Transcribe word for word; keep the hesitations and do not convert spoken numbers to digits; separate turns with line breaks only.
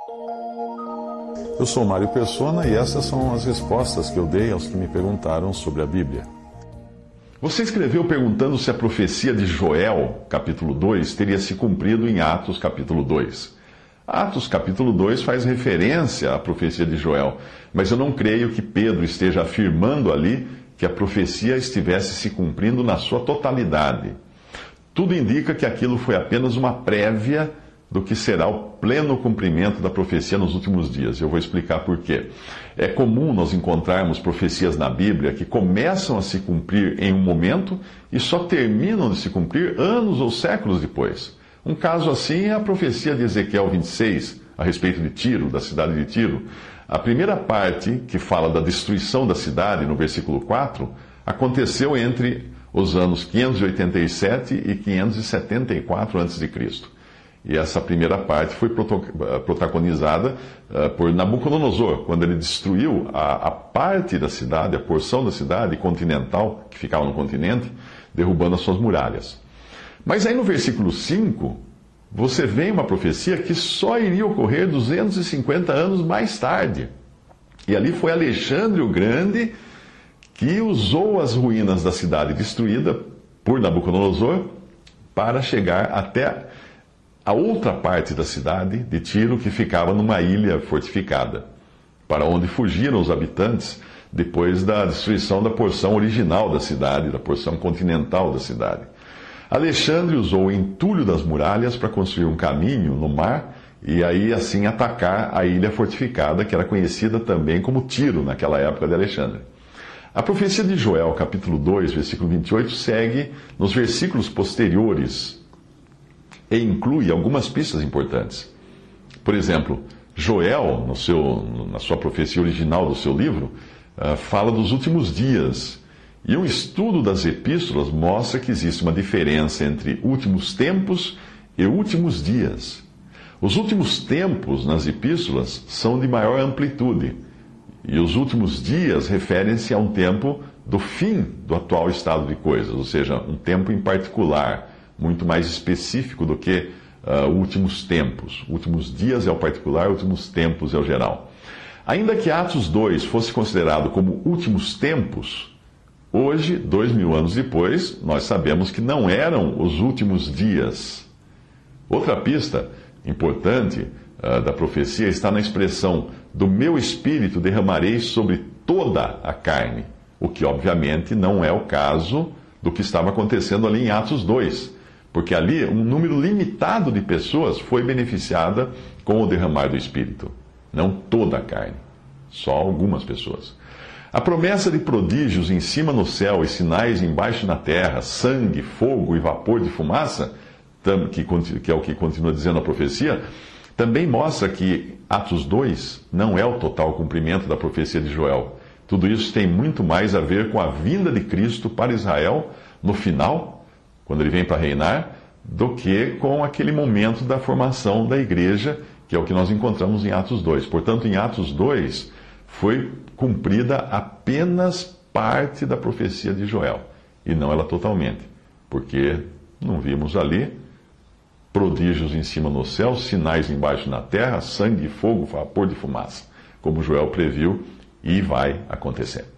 Eu sou Mário Persona e essas são as respostas que eu dei aos que me perguntaram sobre a Bíblia.
Você escreveu perguntando se a profecia de Joel, capítulo dois, teria se cumprido em Atos, capítulo dois. Atos, capítulo dois, faz referência à profecia de Joel, mas eu não creio que Pedro esteja afirmando ali que a profecia estivesse se cumprindo na sua totalidade. Tudo indica que aquilo foi apenas uma prévia do que será o pleno cumprimento da profecia nos últimos dias. Eu vou explicar por quê. É comum nós encontrarmos profecias na Bíblia que começam a se cumprir em um momento e só terminam de se cumprir anos ou séculos depois. Um caso assim é a profecia de Ezequiel vinte e seis, a respeito de Tiro, da cidade de Tiro. A primeira parte, que fala da destruição da cidade, no versículo quatro, aconteceu entre os anos quinhentos e oitenta e sete e quinhentos e setenta e quatro antes de Cristo. E essa primeira parte foi protagonizada uh, por Nabucodonosor, quando ele destruiu a, a parte da cidade, a porção da cidade continental, que ficava no continente, derrubando as suas muralhas. Mas aí no versículo cinco, você vê uma profecia que só iria ocorrer duzentos e cinquenta anos mais tarde. E ali foi Alexandre o Grande que usou as ruínas da cidade destruída por Nabucodonosor para chegar até a outra parte da cidade de Tiro, que ficava numa ilha fortificada, para onde fugiram os habitantes depois da destruição da porção original da cidade, da porção continental da cidade. Alexandre usou o entulho das muralhas para construir um caminho no mar e aí assim atacar a ilha fortificada, que era conhecida também como Tiro naquela época de Alexandre. A profecia de Joel, capítulo dois, versículo vinte e oito, segue nos versículos posteriores e inclui algumas pistas importantes. Por exemplo, Joel, no seu, na sua profecia original do seu livro, uh, fala dos últimos dias. E um estudo das epístolas mostra que existe uma diferença entre últimos tempos e últimos dias. Os últimos tempos nas epístolas são de maior amplitude, e os últimos dias referem-se a um tempo do fim do atual estado de coisas, ou seja, um tempo em particular, muito mais específico do que uh, últimos tempos. Últimos dias é o particular, últimos tempos é o geral. Ainda que Atos dois fosse considerado como últimos tempos, hoje, dois mil anos depois, nós sabemos que não eram os últimos dias. Outra pista importante uh, da profecia está na expressão do meu espírito derramarei sobre toda a carne, o que obviamente não é o caso do que estava acontecendo ali em Atos dois. Porque ali um número limitado de pessoas foi beneficiada com o derramar do Espírito. Não toda a carne, só algumas pessoas. A promessa de prodígios em cima no céu e sinais embaixo na terra, sangue, fogo e vapor de fumaça, que é o que continua dizendo a profecia, também mostra que Atos dois não é o total cumprimento da profecia de Joel. Tudo isso tem muito mais a ver com a vinda de Cristo para Israel no final, quando ele vem para reinar, do que com aquele momento da formação da igreja, que é o que nós encontramos em Atos dois. Portanto, em Atos dois, foi cumprida apenas parte da profecia de Joel, e não ela totalmente, porque não vimos ali prodígios em cima no céu, sinais embaixo na terra, sangue, fogo, vapor de fumaça, como Joel previu e vai acontecer.